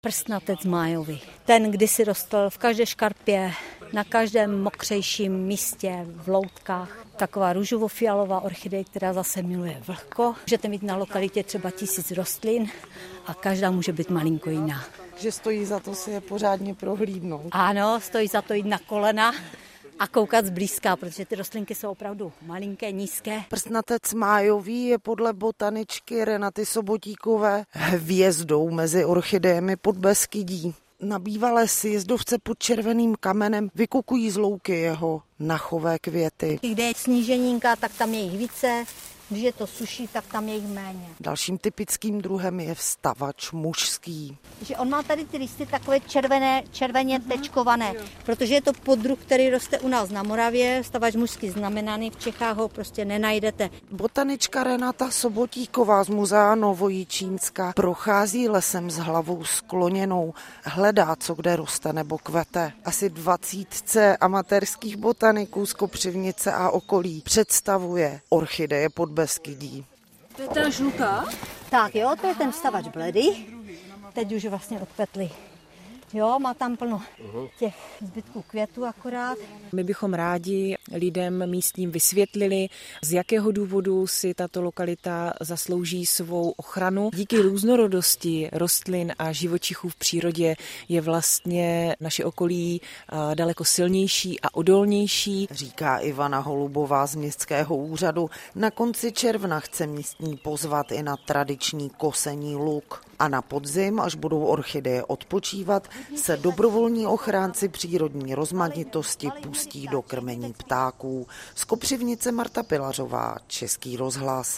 Prstnatec májový. Ten kdysi rostl v každé škarpě, na každém mokřejším místě, v loutkách. Taková růžovo-fialová orchidej, která zase miluje vlhko. Můžete mít na lokalitě třeba 1000 rostlin a každá může být malinko jiná. Že stojí za to si je pořádně prohlídnout. Ano, stojí za to jít na kolena a koukat zblízka, protože ty rostlinky jsou opravdu malinké, nízké. Prstnatec májový je podle botaničky Renaty Sobotíkové hvězdou mezi orchidejemi Podbeskydí. Na bývalé sjezdovce pod Červeným kamenem vykukují z louky jeho nachové květy. Kde je sníženínka, tak tam je jich více. Když je to suší, tak tam je jich méně. Dalším typickým druhem je vstavač mužský. Že on má tady ty listy takové červeně tečkované, protože je to poddruh, který roste u nás na Moravě. Vstavač mužský znamenaný, v Čechách ho prostě nenajdete. Botanička Renata Sobotíková z Muzea Novojičínska prochází lesem s hlavou skloněnou. Hledá, co kde roste nebo kvete. Asi 20 amatérských botaniků z Kopřivnice a okolí představuje orchideje Podbeskydí. To je ta žluká? Tak jo, to je ten vstavač bledý. Teď už vlastně odkvetli. Jo, má tam plno těch zbytků květů akorát. My bychom rádi lidem místním vysvětlili, z jakého důvodu si tato lokalita zaslouží svou ochranu. Díky různorodosti rostlin a živočichů v přírodě je vlastně naše okolí daleko silnější a odolnější. Říká Ivana Holubová z městského úřadu. Na konci června chce místní pozvat i na tradiční kosení luk. A na podzim, až budou orchideje odpočívat, se dobrovolní ochránci přírodní rozmanitosti pustí do krmení ptáků. Z Kopřivnice Marta Pilařová, Český rozhlas.